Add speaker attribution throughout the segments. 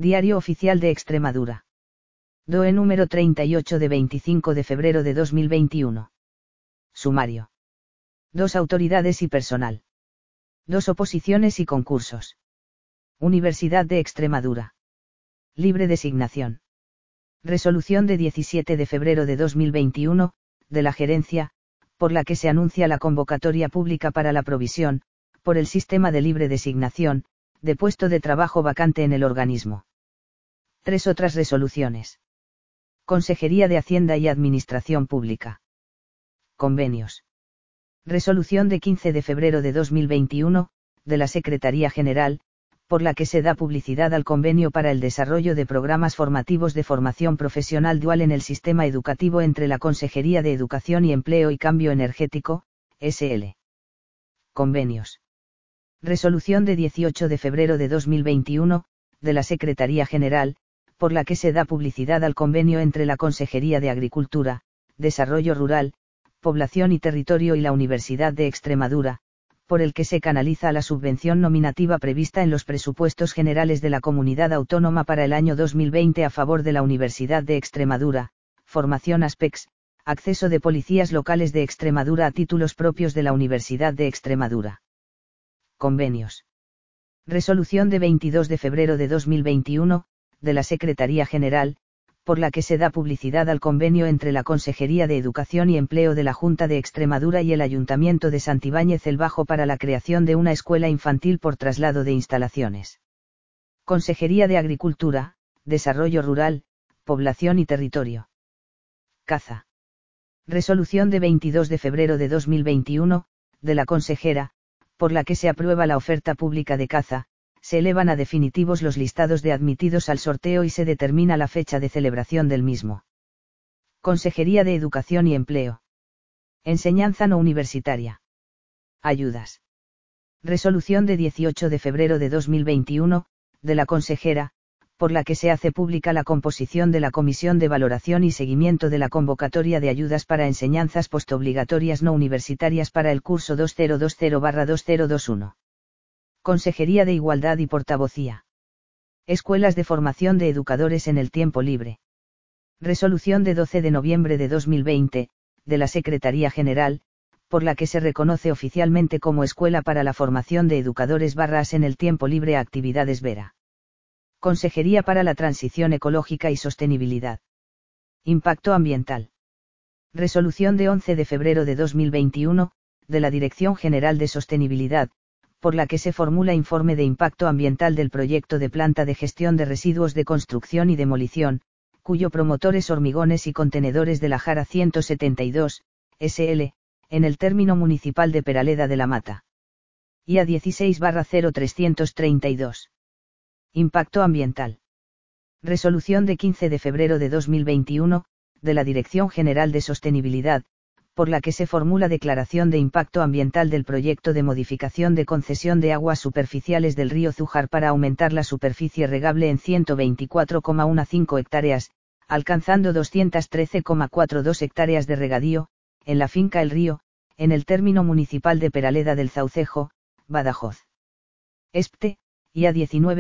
Speaker 1: Diario Oficial de Extremadura. DOE número 38 de 25 de febrero de 2021. Sumario. 2 autoridades y personal. 2 oposiciones y concursos. Universidad de Extremadura. Libre designación. Resolución de 17 de febrero de 2021, de la Gerencia, por la que se anuncia la convocatoria pública para la provisión, por el sistema de libre designación, de puesto de trabajo vacante en el organismo. 3 otras resoluciones. Consejería de Hacienda y Administración Pública. Convenios. Resolución de 15 de febrero de 2021, de la Secretaría General, por la que se da publicidad al convenio para el desarrollo de programas formativos de formación profesional dual en el sistema educativo entre la Consejería de Educación y Empleo y Cambio Energético, SL. Convenios. Resolución de 18 de febrero de 2021, de la Secretaría General, por la que se da publicidad al convenio entre la Consejería de Agricultura, Desarrollo Rural, Población y Territorio y la Universidad de Extremadura, por el que se canaliza la subvención nominativa prevista en los presupuestos generales de la Comunidad Autónoma para el año 2020 a favor de la Universidad de Extremadura, formación ASPEX, acceso de policías locales de Extremadura a títulos propios de la Universidad de Extremadura. Convenios. Resolución de 22 de febrero de 2021, de la Secretaría General, por la que se da publicidad al convenio entre la Consejería de Educación y Empleo de la Junta de Extremadura y el Ayuntamiento de Santibáñez el Bajo para la creación de una escuela infantil por traslado de instalaciones. Consejería de Agricultura, Desarrollo Rural, Población y Territorio. Caza. Resolución de 22 de febrero de 2021, de la consejera, por la que se aprueba la oferta pública de caza, se elevan a definitivos los listados de admitidos al sorteo y se determina la fecha de celebración del mismo. Consejería de Educación y Empleo. Enseñanza no universitaria. Ayudas. Resolución de 18 de febrero de 2021, de la consejera, por la que se hace pública la composición de la Comisión de Valoración y Seguimiento de la Convocatoria de Ayudas para Enseñanzas Postobligatorias no Universitarias para el curso 2020-2021. Consejería de Igualdad y Portavocía. Escuelas de Formación de Educadores en el Tiempo Libre. Resolución de 12 de noviembre de 2020, de la Secretaría General, por la que se reconoce oficialmente como Escuela para la Formación de Educadores / en el Tiempo Libre a Actividades Vera. Consejería para la Transición Ecológica y Sostenibilidad. Impacto Ambiental. Resolución de 11 de febrero de 2021, de la Dirección General de Sostenibilidad, por la que se formula informe de impacto ambiental del proyecto de planta de gestión de residuos de construcción y demolición, cuyo promotor es Hormigones y Contenedores de la Jara 172, SL, en el término municipal de Peraleda de la Mata. IA 16/0332. Impacto ambiental. Resolución de 15 de febrero de 2021, de la Dirección General de Sostenibilidad, por la que se formula declaración de impacto ambiental del proyecto de modificación de concesión de aguas superficiales del río Zújar para aumentar la superficie regable en 124,15 hectáreas, alcanzando 213,42 hectáreas de regadío, en la finca El Río, en el término municipal de Peraleda del Saucejo, Badajoz. ESPTE, IA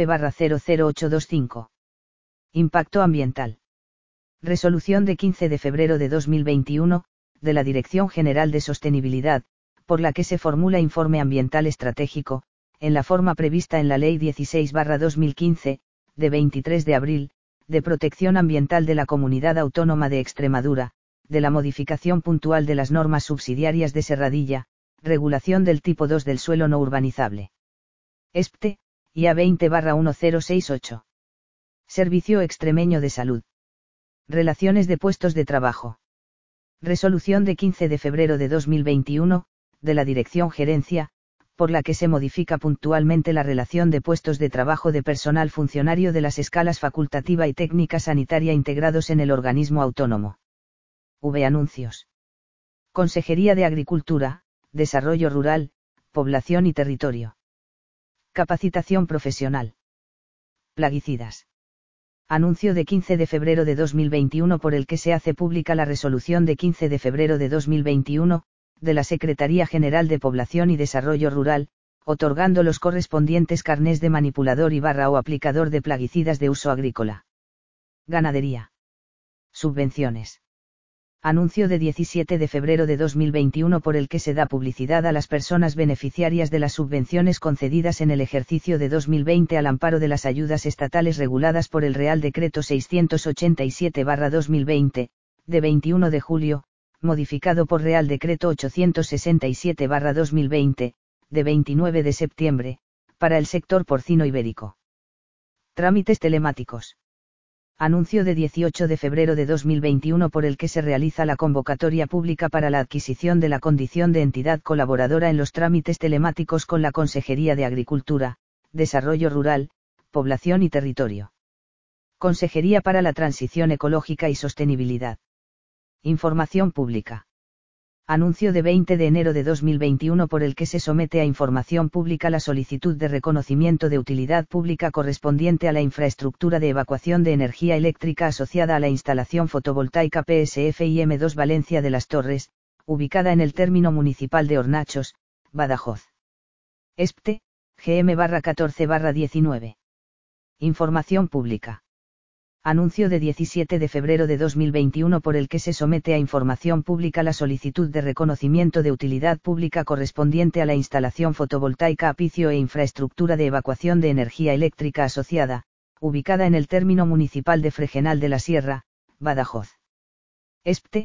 Speaker 1: 19/00825. Impacto ambiental. Resolución de 15 de febrero de 2021, de la Dirección General de Sostenibilidad, por la que se formula informe ambiental estratégico, en la forma prevista en la Ley 16/2015, de 23 de abril, de protección ambiental de la Comunidad Autónoma de Extremadura, de la modificación puntual de las normas subsidiarias de Serradilla, regulación del tipo 2 del suelo no urbanizable. ESPTE, IA 20/1068. Servicio Extremeño de Salud. Relaciones de puestos de trabajo. Resolución de 15 de febrero de 2021, de la Dirección Gerencia, por la que se modifica puntualmente la relación de puestos de trabajo de personal funcionario de las escalas facultativa y técnica sanitaria integrados en el organismo autónomo. Anuncios. Consejería de Agricultura, Desarrollo Rural, Población y Territorio. Capacitación profesional. Plaguicidas. Anuncio de 15 de febrero de 2021 por el que se hace pública la resolución de 15 de febrero de 2021, de la Secretaría General de Población y Desarrollo Rural, otorgando los correspondientes carnés de manipulador y barra o aplicador de plaguicidas de uso agrícola. Ganadería. Subvenciones. Anuncio de 17 de febrero de 2021 por el que se da publicidad a las personas beneficiarias de las subvenciones concedidas en el ejercicio de 2020 al amparo de las ayudas estatales reguladas por el Real Decreto 687/2020, de 21 de julio, modificado por Real Decreto 867/2020, de 29 de septiembre, para el sector porcino ibérico. Trámites telemáticos. Anuncio de 18 de febrero de 2021 por el que se realiza la convocatoria pública para la adquisición de la condición de entidad colaboradora en los trámites telemáticos con la Consejería de Agricultura, Desarrollo Rural, Población y Territorio. Consejería para la Transición Ecológica y Sostenibilidad. Información pública. Anuncio de 20 de enero de 2021 por el que se somete a información pública la solicitud de reconocimiento de utilidad pública correspondiente a la infraestructura de evacuación de energía eléctrica asociada a la instalación fotovoltaica PSF IM2 Valencia de las Torres, ubicada en el término municipal de Hornachos, Badajoz. ESPTE, GM/14/19. Información pública. Anuncio de 17 de febrero de 2021 por el que se somete a información pública la solicitud de reconocimiento de utilidad pública correspondiente a la instalación fotovoltaica Apicio e infraestructura de evacuación de energía eléctrica asociada, ubicada en el término municipal de Fregenal de la Sierra, Badajoz. ESPTE,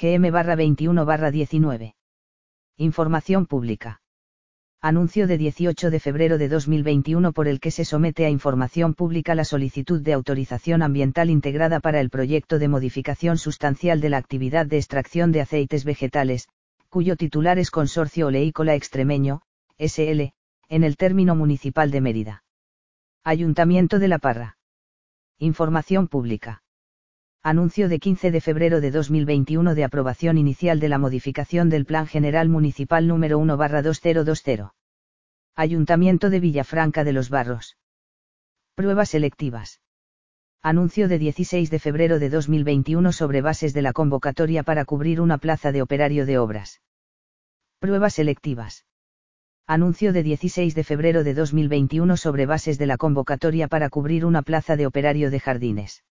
Speaker 1: GM/21/19. Información pública. Anuncio de 18 de febrero de 2021 por el que se somete a información pública la solicitud de autorización ambiental integrada para el proyecto de modificación sustancial de la actividad de extracción de aceites vegetales, cuyo titular es Consorcio Oleícola Extremeño, S.L., en el término municipal de Mérida. Ayuntamiento de La Parra. Información pública. Anuncio de 15 de febrero de 2021 de aprobación inicial de la modificación del Plan General Municipal número 1/2020. Ayuntamiento de Villafranca de los Barros. Pruebas selectivas. Anuncio de 16 de febrero de 2021 sobre bases de la convocatoria para cubrir una plaza de operario de obras. Pruebas selectivas. Anuncio de 16 de febrero de 2021 sobre bases de la convocatoria para cubrir una plaza de operario de jardines.